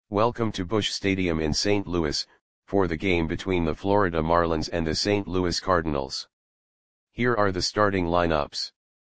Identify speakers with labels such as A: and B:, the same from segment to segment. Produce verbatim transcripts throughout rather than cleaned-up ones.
A: Welcome to Busch Stadium in Saint Louis, for the game between the Florida Marlins and the Saint Louis Cardinals. Here are the starting lineups.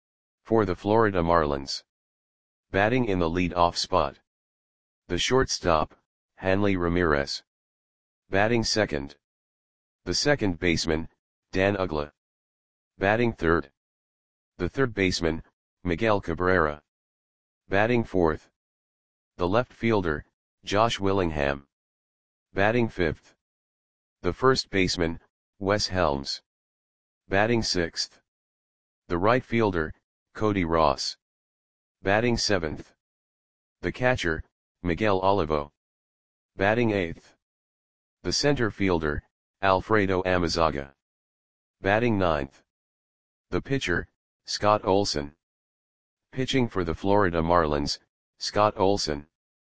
A: For the Florida Marlins. Batting in the lead-off spot. The shortstop, Hanley Ramirez. Batting second. The second baseman, Dan Uggla. Batting third. The third baseman, Miguel Cabrera. Batting fourth. The left fielder, Josh Willingham. Batting fifth. The first baseman, Wes Helms. Batting sixth. The right fielder, Cody Ross. Batting seventh. The catcher, Miguel Olivo. Batting eighth. The center fielder, Alfredo Amezaga. Batting ninth. The pitcher, Scott Olson. Pitching for the Florida Marlins, Scott Olson.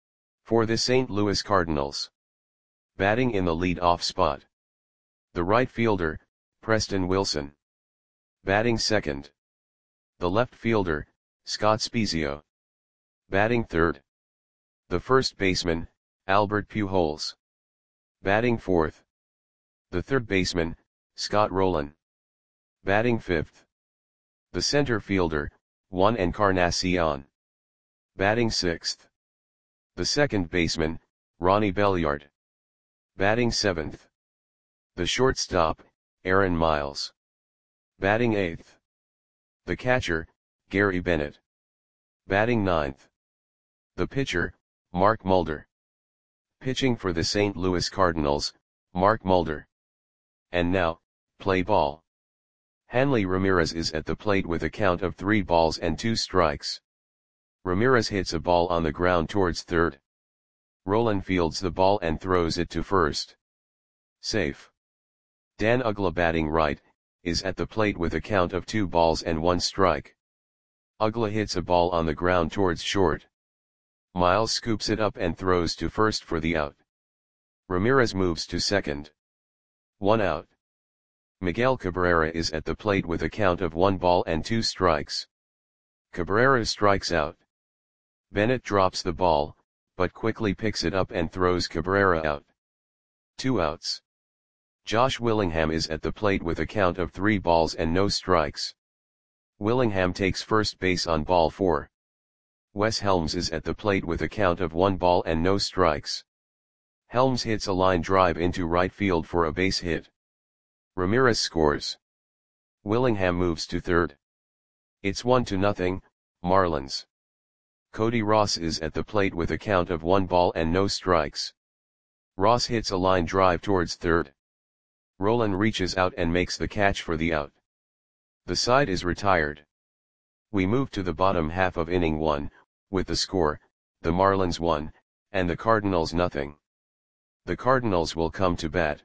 A: For the Saint Louis Cardinals. Batting in the lead-off spot. The right fielder, Preston Wilson. Batting second. The left fielder, Scott Spiezio. Batting third. The first baseman, Albert Pujols. Batting fourth. The third baseman, Scott Rolen. Batting fifth. The center fielder, Juan Encarnacion. Batting sixth. The second baseman, Ronnie Belliard. Batting seventh. The shortstop, Aaron Miles. Batting eighth. The catcher, Gary Bennett. Batting ninth. The pitcher, Mark Mulder. Pitching for the Saint Louis Cardinals, Mark Mulder. And now, play ball. Hanley Ramirez is at the plate with a count of three balls and two strikes. Ramirez hits a ball on the ground towards third. Rolen fields the ball and throws it to first. Safe. Dan Uggla, batting right, is at the plate with a count of two balls and one strike. Uggla hits a ball on the ground towards short. Miles scoops it up and throws to first for the out. Ramirez moves to second. One out. Miguel Cabrera is at the plate with a count of one ball and two strikes. Cabrera strikes out. Bennett drops the ball, but quickly picks it up and throws Cabrera out. Two outs. Josh Willingham is at the plate with a count of three balls and no strikes. Willingham takes first base on ball four. Wes Helms is at the plate with a count of one ball and no strikes. Helms hits a line drive into right field for a base hit. Ramirez scores. Willingham moves to third. It's one to nothing, Marlins. Cody Ross is at the plate with a count of one ball and no strikes. Ross hits a line drive towards third. Rolen reaches out and makes the catch for the out. The side is retired. We move to the bottom half of inning one, with the score, the Marlins one, and the Cardinals nothing. The Cardinals will come to bat.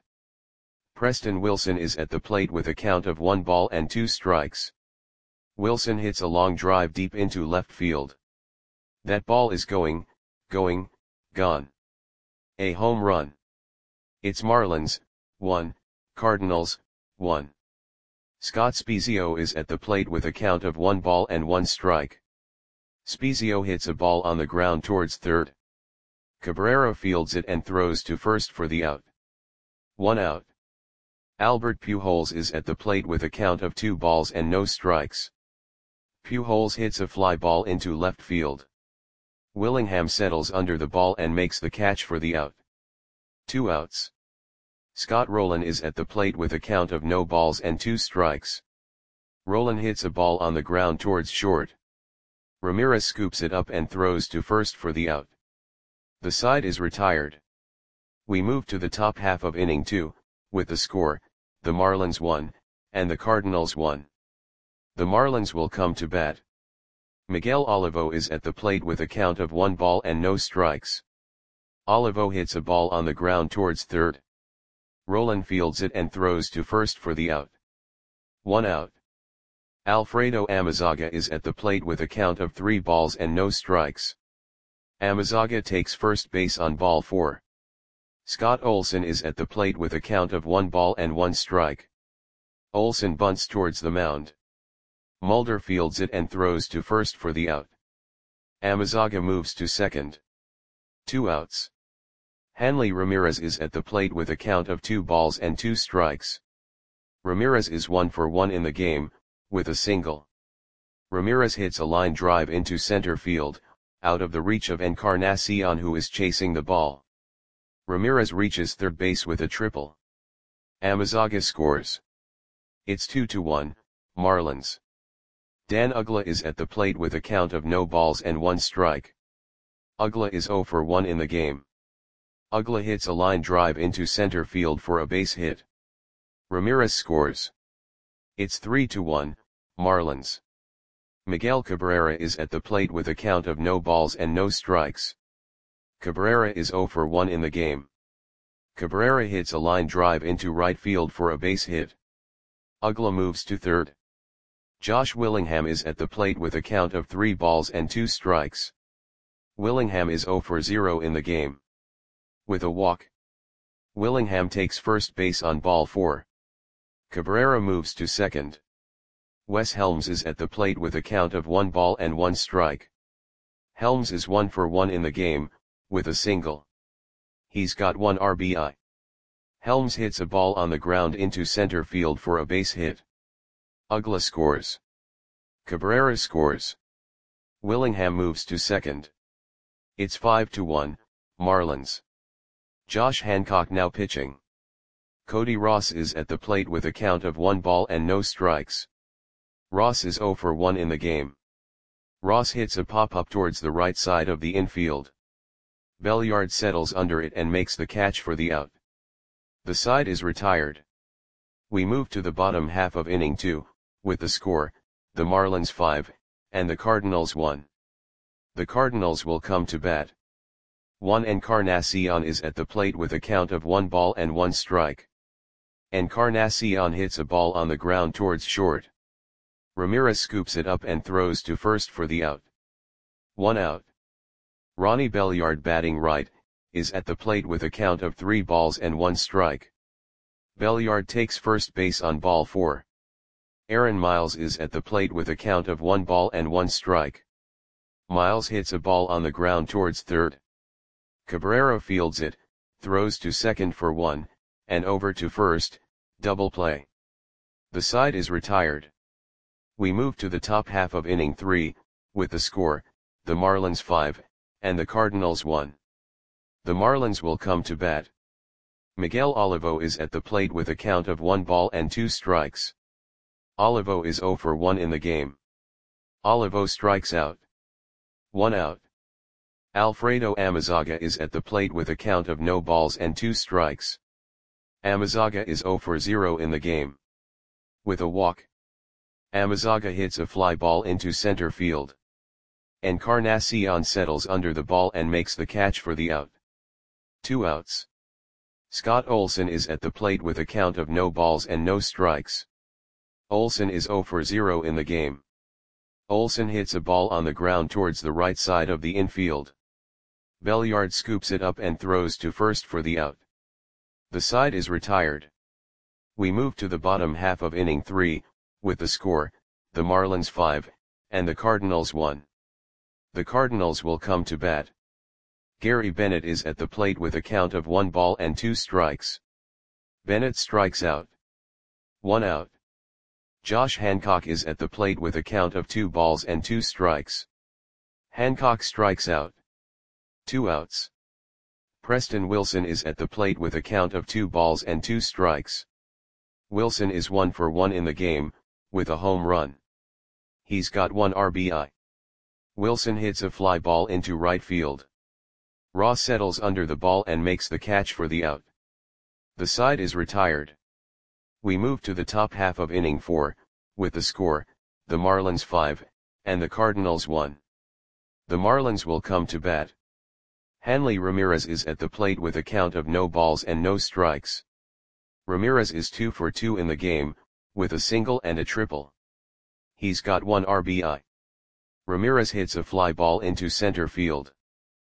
A: Preston Wilson is at the plate with a count of one ball and two strikes. Wilson hits a long drive deep into left field. That ball is going, going, gone. A home run. It's Marlins, one, Cardinals, one. Scott Spiezio is at the plate with a count of one ball and one strike. Spiezio hits a ball on the ground towards third. Cabrera fields it and throws to first for the out. One out. Albert Pujols is at the plate with a count of two balls and no strikes. Pujols hits a fly ball into left field. Willingham settles under the ball and makes the catch for the out. Two outs. Scott Rolen is at the plate with a count of no balls and two strikes. Rolen hits a ball on the ground towards short. Ramirez scoops it up and throws to first for the out. The side is retired. We move to the top half of inning two, with the score, the Marlins one, and the Cardinals one. The Marlins will come to bat. Miguel Olivo is at the plate with a count of one ball and no strikes. Olivo hits a ball on the ground towards third. Rolen fields it and throws to first for the out. One out. Alfredo Amezaga is at the plate with a count of three balls and no strikes. Amezaga takes first base on ball four. Scott Olson is at the plate with a count of one ball and one strike. Olson bunts towards the mound. Mulder fields it and throws to first for the out. Amezaga moves to second. Two outs. Hanley Ramirez is at the plate with a count of two balls and two strikes. Ramirez is one for one in the game, with a single. Ramirez hits a line drive into center field, out of the reach of Encarnacion, who is chasing the ball. Ramirez reaches third base with a triple. Amezaga scores. It's two to one, Marlins. Dan Uggla is at the plate with a count of no balls and one strike. Uggla is zero for one in the game. Uggla hits a line drive into center field for a base hit. Ramirez scores. It's three to one, Marlins. Miguel Cabrera is at the plate with a count of no balls and no strikes. Cabrera is zero for one in the game. Cabrera hits a line drive into right field for a base hit. Uggla moves to third. Josh Willingham is at the plate with a count of three balls and two strikes. Willingham is zero for zero in the game. With a walk, Willingham takes first base on ball four. Cabrera moves to second. Wes Helms is at the plate with a count of one ball and one strike. Helms is one for one in the game, with a single. He's got one R B I. Helms hits a ball on the ground into center field for a base hit. Uggla scores. Cabrera scores. Willingham moves to second. It's five to one, Marlins. Josh Hancock now pitching. Cody Ross is at the plate with a count of one ball and no strikes. Ross is zero for one in the game. Ross hits a pop-up towards the right side of the infield. Belliard settles under it and makes the catch for the out. The side is retired. We move to the bottom half of inning two, with the score, the Marlins five, and the Cardinals one. The Cardinals will come to bat. Juan Encarnacion is at the plate with a count of one ball and one strike. Encarnacion hits a ball on the ground towards short. Ramirez scoops it up and throws to first for the out. One out. Ronnie Belliard, batting right, is at the plate with a count of three balls and one strike. Belliard takes first base on ball four. Aaron Miles is at the plate with a count of one ball and one strike. Miles hits a ball on the ground towards third. Cabrera fields it, throws to second for one, and over to first, double play. The side is retired. We move to the top half of inning three, with the score, the Marlins five, and the Cardinals one. The Marlins will come to bat. Miguel Olivo is at the plate with a count of one ball and two strikes. Olivo is zero for one in the game. Olivo strikes out. One out. Alfredo Amezaga is at the plate with a count of no balls and two strikes. Amezaga is zero for zero in the game. With a walk, Amezaga hits a fly ball into center field. Encarnacion settles under the ball and makes the catch for the out. Two outs. Scott Olson is at the plate with a count of no balls and no strikes. Olson is zero for zero in the game. Olson hits a ball on the ground towards the right side of the infield. Belliard scoops it up and throws to first for the out. The side is retired. We move to the bottom half of inning three, with the score, the Marlins five, and the Cardinals one. The Cardinals will come to bat. Gary Bennett is at the plate with a count of one ball and two strikes. Bennett strikes out. One out. Josh Hancock is at the plate with a count of two balls and two strikes. Hancock strikes out. Two outs. Preston Wilson is at the plate with a count of two balls and two strikes. Wilson is one for one in the game, with a home run. He's got one R B I. Wilson hits a fly ball into right field. Ross settles under the ball and makes the catch for the out. The side is retired. We move to the top half of inning four, with the score, the Marlins five, and the Cardinals one. The Marlins will come to bat. Hanley Ramirez is at the plate with a count of no balls and no strikes. Ramirez is two for two in the game, with a single and a triple. He's got one R B I. Ramirez hits a fly ball into center field.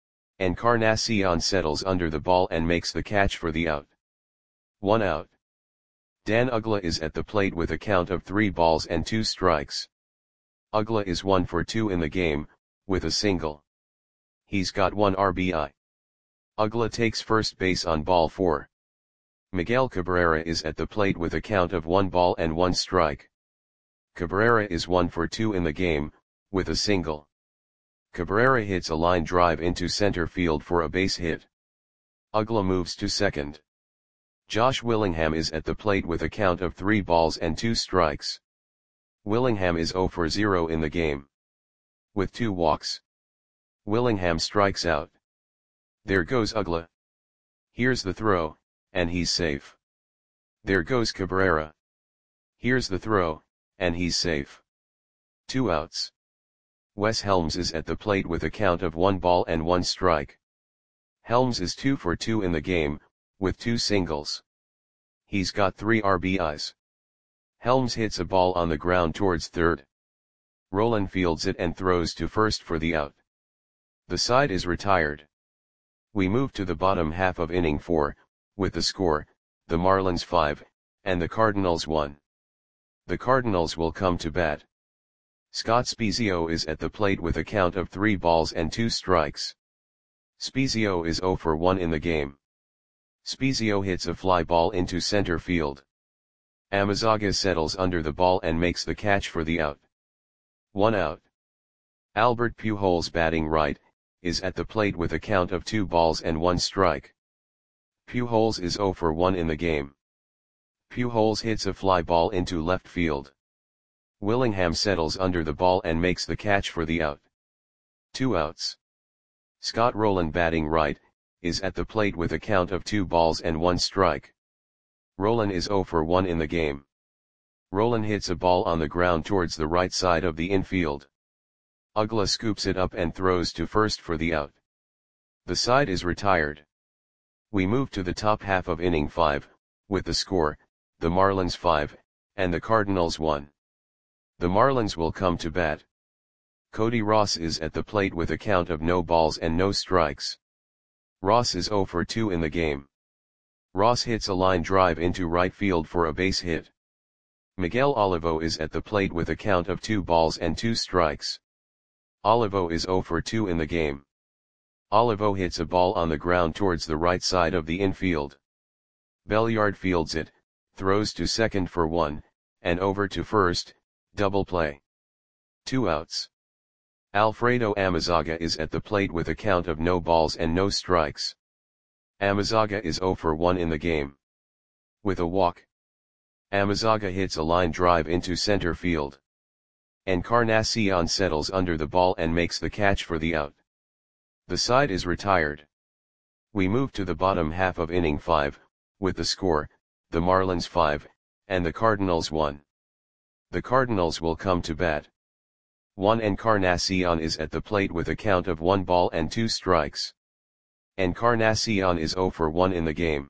A: Encarnacion settles under the ball and makes the catch for the out. One out. Dan Uggla is at the plate with a count of three balls and two strikes. Uggla is one for two in the game, with a single. He's got one R B I. Ugla takes first base on ball four. Miguel Cabrera is at the plate with a count of one ball and one strike. Cabrera is one for two in the game, with a single. Cabrera hits a line drive into center field for a base hit. Ugla moves to second. Josh Willingham is at the plate with a count of three balls and two strikes. Willingham is zero for zero in the game. With two walks, Willingham strikes out. There goes Ugla. Here's the throw, and he's safe. There goes Cabrera. Here's the throw, and he's safe. Two outs. Wes Helms is at the plate with a count of one ball and one strike. Helms is two for two in the game, with two singles. He's got three R B Is. Helms hits a ball on the ground towards third. Rolen fields it and throws to first for the out. The side is retired. We move to the bottom half of inning four, with the score, the Marlins five, and the Cardinals one. The Cardinals will come to bat. Scott Spiezio is at the plate with a count of three balls and two strikes. Spiezio is zero for one in the game. Spiezio hits a fly ball into center field. Amezaga settles under the ball and makes the catch for the out. One out. Albert Pujols, batting right, is at the plate with a count of two balls and one strike. Pujols is zero for one in the game. Pujols hits a fly ball into left field. Willingham settles under the ball and makes the catch for the out. Two outs. Scott Rolen, batting right, is at the plate with a count of two balls and one strike. Rolen is zero for one in the game. Rolen hits a ball on the ground towards the right side of the infield. Ugla scoops it up and throws to first for the out. The side is retired. We move to the top half of inning five, with the score, the Marlins five, and the Cardinals one. The Marlins will come to bat. Cody Ross is at the plate with a count of no balls and no strikes. Ross is zero for two in the game. Ross hits a line drive into right field for a base hit. Miguel Olivo is at the plate with a count of two balls and two strikes. Olivo is zero for two in the game. Olivo hits a ball on the ground towards the right side of the infield. Belliard fields it, throws to second for one, and over to first, double play. Two outs. Alfredo Amezaga is at the plate with a count of no balls and no strikes. Amezaga is zero for one in the game. With a walk, Amezaga hits a line drive into center field. Encarnacion settles under the ball and makes the catch for the out. The side is retired. We move to the bottom half of inning five, with the score, the Marlins five, and the Cardinals one. The Cardinals will come to bat. Juan Encarnacion is at the plate with a count of one ball and two strikes. Encarnacion is zero for one in the game.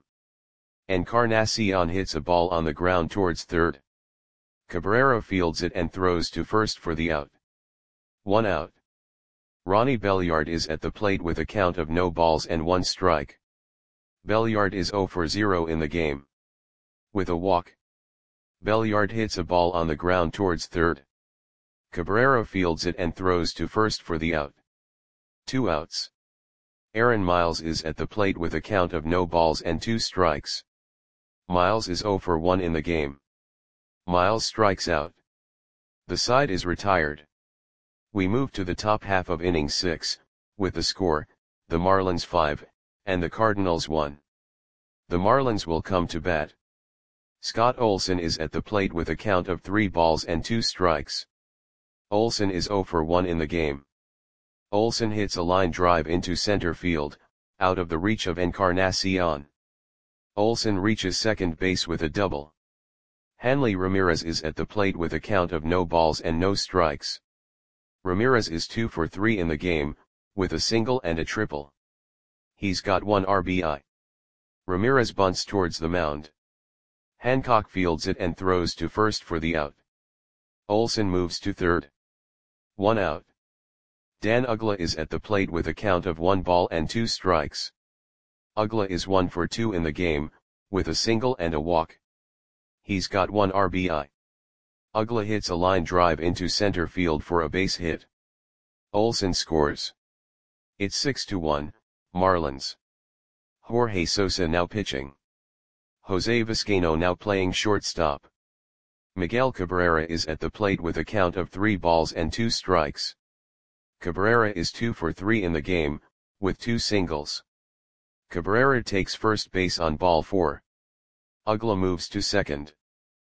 A: Encarnacion hits a ball on the ground towards third. Cabrera fields it and throws to first for the out. One out. Ronnie Belliard is at the plate with a count of no balls and one strike. Belliard is zero for zero in the game. With a walk, Belliard hits a ball on the ground towards third. Cabrera fields it and throws to first for the out. Two outs. Aaron Miles is at the plate with a count of no balls and two strikes. Miles is zero for one in the game. Miles strikes out. The side is retired. We move to the top half of inning six, with the score, the Marlins five, and the Cardinals one. The Marlins will come to bat. Scott Olson is at the plate with a count of three balls and two strikes. Olson is zero for one in the game. Olson hits a line drive into center field, out of the reach of Encarnacion. Olson reaches second base with a double. Hanley Ramirez is at the plate with a count of no balls and no strikes. Ramirez is two for three in the game, with a single and a triple. He's got one R B I. Ramirez bunts towards the mound. Hancock fields it and throws to first for the out. Olson moves to third. One out. Dan Ugla is at the plate with a count of one ball and two strikes. Ugla is one for two in the game, with a single and a walk. He's got one R B I. Ugla hits a line drive into center field for a base hit. Olson scores. It's six to one, Marlins. Jorge Sosa now pitching. Jose Vizcaino now playing shortstop. Miguel Cabrera is at the plate with a count of three balls and two strikes. Cabrera is two for three in the game, with two singles. Cabrera takes first base on ball four. Uggla moves to second.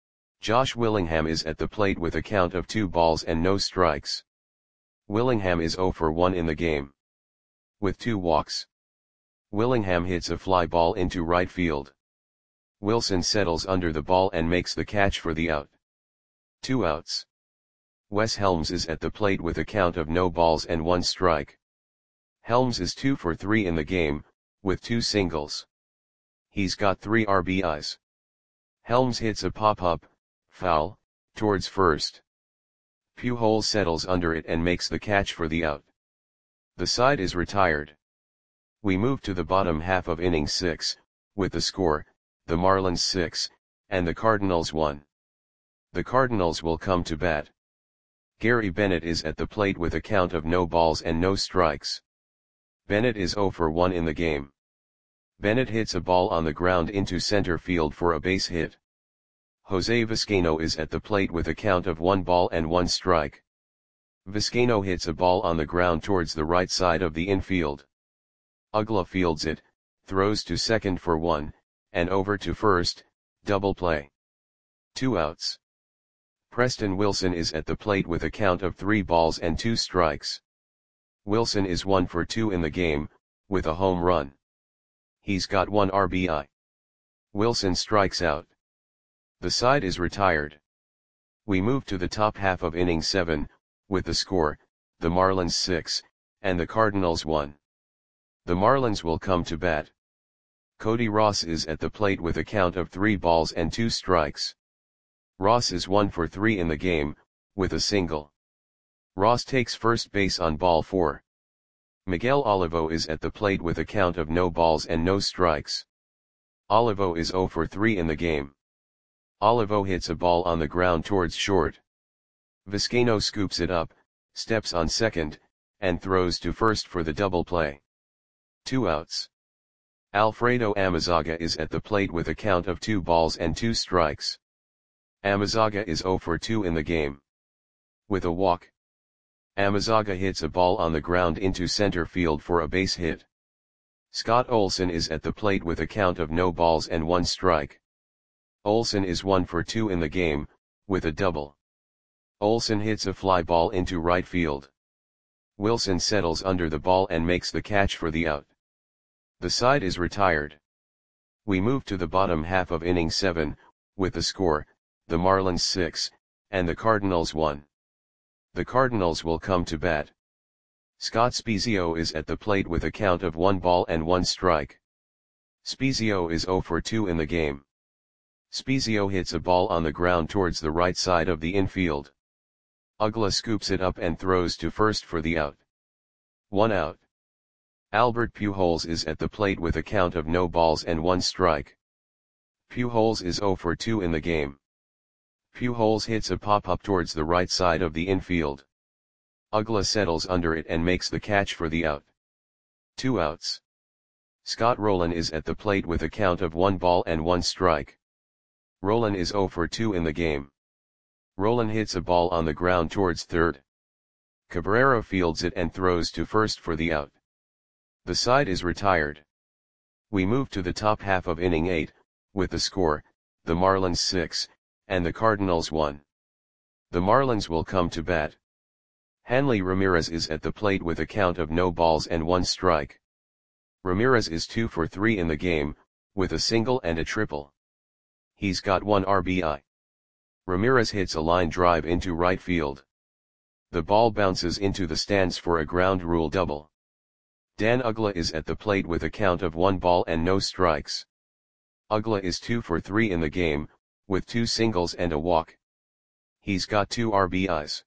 A: Josh Willingham is at the plate with a count of two balls and no strikes. Willingham is zero for one in the game, with two walks. Willingham hits a fly ball into right field. Wilson settles under the ball and makes the catch for the out. Two outs. Wes Helms is at the plate with a count of no balls and one strike. Helms is two for three in the game, with two singles. He's got three R B Is. Helms hits a pop-up, foul, towards first. Pujols settles under it and makes the catch for the out. The side is retired. We move to the bottom half of inning six, with the score, the Marlins six, and the Cardinals one. The Cardinals will come to bat. Gary Bennett is at the plate with a count of no balls and no strikes. Bennett is zero for one in the game. Bennett hits a ball on the ground into center field for a base hit. Jose Vizcaino is at the plate with a count of one ball and one strike. Vizcaino hits a ball on the ground towards the right side of the infield. Uggla fields it, throws to second for one, and over to first, double play. Two outs. Preston Wilson is at the plate with a count of three balls and two strikes. Wilson is one for two in the game, with a home run. He's got one R B I. Wilson strikes out. The side is retired. We move to the top half of inning seven, with the score, the Marlins six, and the Cardinals one. The Marlins will come to bat. Cody Ross is at the plate with a count of three balls and two strikes. Ross is one for three in the game, with a single. Ross takes first base on ball four. Miguel Olivo is at the plate with a count of no balls and no strikes. Olivo is zero for three in the game. Olivo hits a ball on the ground towards short. Vizcaino scoops it up, steps on second, and throws to first for the double play. Two outs. Alfredo Amezaga is at the plate with a count of two balls and two strikes. Amezaga is zero for two in the game, with a walk. Amezaga hits a ball on the ground into center field for a base hit. Scott Olson is at the plate with a count of no balls and one strike. Olson is one for two in the game, with a double. Olson hits a fly ball into right field. Wilson settles under the ball and makes the catch for the out. The side is retired. We move to the bottom half of inning seven, with the score, the Marlins six, and the Cardinals one. The Cardinals will come to bat. Scott Spiezio is at the plate with a count of one ball and one strike. Spiezio is zero for two in the game. Spiezio hits a ball on the ground towards the right side of the infield. Uggla scoops it up and throws to first for the out. One out. Albert Pujols is at the plate with a count of no balls and one strike. Pujols is zero for two in the game. Pujols hits a pop-up towards the right side of the infield. Uggla settles under it and makes the catch for the out. Two outs. Scott Rolen is at the plate with a count of one ball and one strike. Rolen is zero for two in the game. Rolen hits a ball on the ground towards third. Cabrera fields it and throws to first for the out. The side is retired. We move to the top half of inning eight, with the score, the Marlins six, and the Cardinals one. The Marlins will come to bat. Hanley Ramirez is at the plate with a count of no balls and one strike. Ramirez is two for three in the game, with a single and a triple. He's got one R B I. Ramirez hits a line drive into right field. The ball bounces into the stands for a ground rule double. Dan Uggla is at the plate with a count of one ball and no strikes. Uggla is two for three in the game, with two singles and a walk. He's got two R B Is.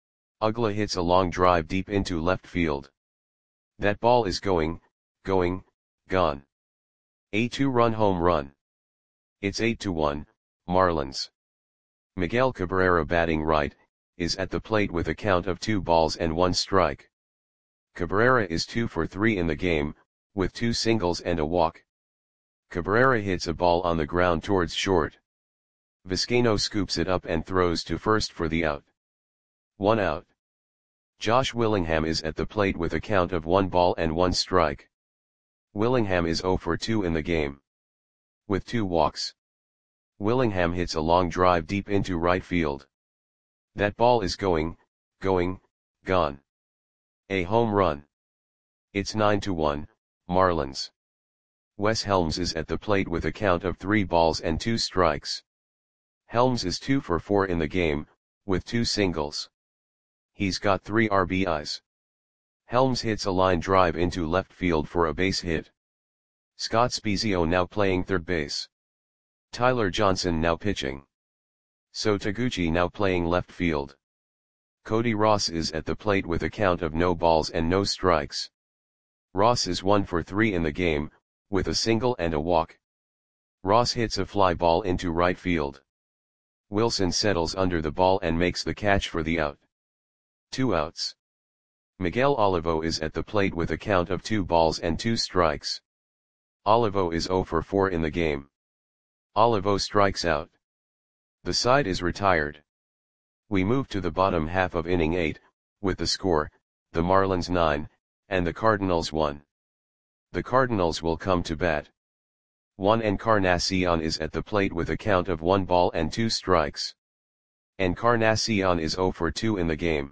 A: Uggla hits a long drive deep into left field. That ball is going, going, gone. A two-run home run. It's eight to one, Marlins. Miguel Cabrera, batting right, is at the plate with a count of two balls and one strike. Cabrera is two for three in the game, with two singles and a walk. Cabrera hits a ball on the ground towards short. Vizcaino scoops it up and throws to first for the out. One out. Josh Willingham is at the plate with a count of one ball and one strike. Willingham is zero for two in the game. With two walks, Willingham hits a long drive deep into right field. That ball is going, going, gone. A home run. It's nine to one, Marlins. Wes Helms is at the plate with a count of three balls and two strikes. Helms is two for four in the game, with two singles. He's got three R B Is. Helms hits a line drive into left field for a base hit. Scott Spiezio now playing third base. Tyler Johnson now pitching. So Taguchi now playing left field. Cody Ross is at the plate with a count of no balls and no strikes. Ross is one for three in the game, with a single and a walk. Ross hits a fly ball into right field. Wilson settles under the ball and makes the catch for the out. Two outs. Miguel Olivo is at the plate with a count of two balls and two strikes. Olivo is zero for four in the game. Olivo strikes out. The side is retired. We move to the bottom half of inning eight, with the score, the Marlins nine, and the Cardinals one. The Cardinals will come to bat. Juan Encarnacion is at the plate with a count of one ball and two strikes. Encarnacion is zero for two in the game.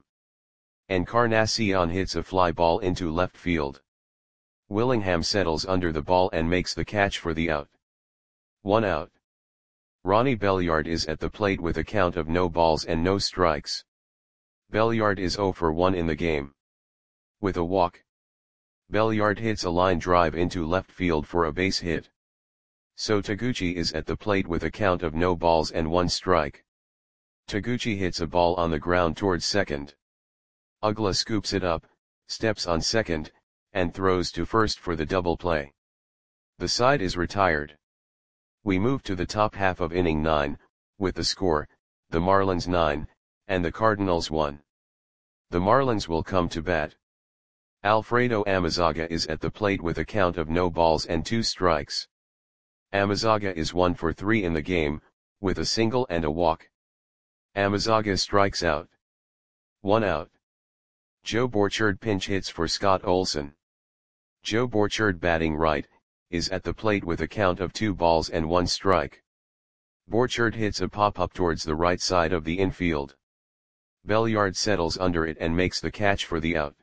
A: Encarnacion hits a fly ball into left field. Willingham settles under the ball and makes the catch for the out. One out. Ronnie Belliard is at the plate with a count of no balls and no strikes. Belliard is zero for one in the game. With a walk, Belliard hits a line drive into left field for a base hit. So Taguchi is at the plate with a count of no balls and one strike. Taguchi hits a ball on the ground towards second. Uggla scoops it up, steps on second, and throws to first for the double play. The side is retired. We move to the top half of inning nine, with the score, the Marlins nine, and the Cardinals one. The Marlins will come to bat. Alfredo Amezaga is at the plate with a count of no balls and two strikes. Amezaga is one for three in the game, with a single and a walk. Amezaga strikes out. One out. Joe Borchard pinch hits for Scott Olson. Joe Borchard, batting right, is at the plate with a count of two balls and one strike. Borchard hits a pop-up towards the right side of the infield. Belliard settles under it and makes the catch for the out.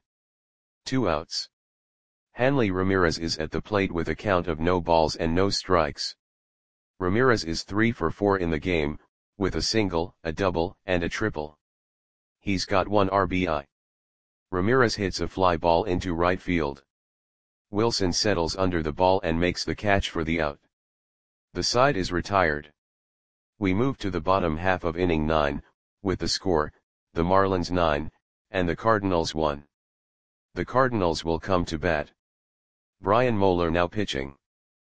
A: Two outs. Hanley Ramirez is at the plate with a count of no balls and no strikes. Ramirez is three for four in the game, with a single, a double, and a triple. He's got one R B I. Ramirez hits a fly ball into right field. Wilson settles under the ball and makes the catch for the out. The side is retired. We move to the bottom half of inning nine, with the score, the Marlins nine, and the Cardinals one. The Cardinals will come to bat. Brian Moeller now pitching.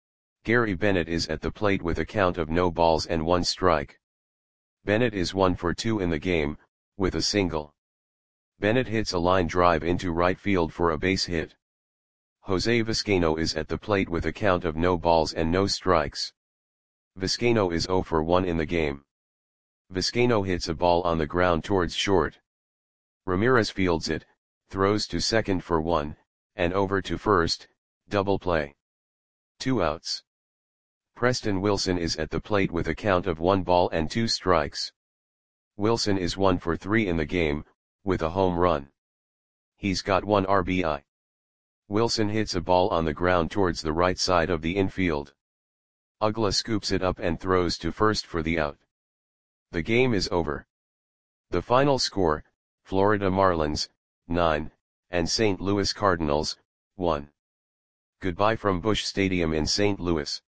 A: Gary Bennett is at the plate with a count of no balls and one strike. Bennett is one for two in the game, with a single. Bennett hits a line drive into right field for a base hit. Jose Vizcaino is at the plate with a count of no balls and no strikes. Vizcaino is zero for one in the game. Vizcaino hits a ball on the ground towards short. Ramirez fields it, throws to second for one, and over to first, double play. Two outs. Preston Wilson is at the plate with a count of one ball and two strikes. Wilson is one for three in the game, with a home run. He's got one R B I. Wilson hits a ball on the ground towards the right side of the infield. Uggla scoops it up and throws to first for the out. The game is over. The final score, Florida Marlins, nine, and Saint Louis Cardinals, one. Goodbye from Busch Stadium in Saint Louis.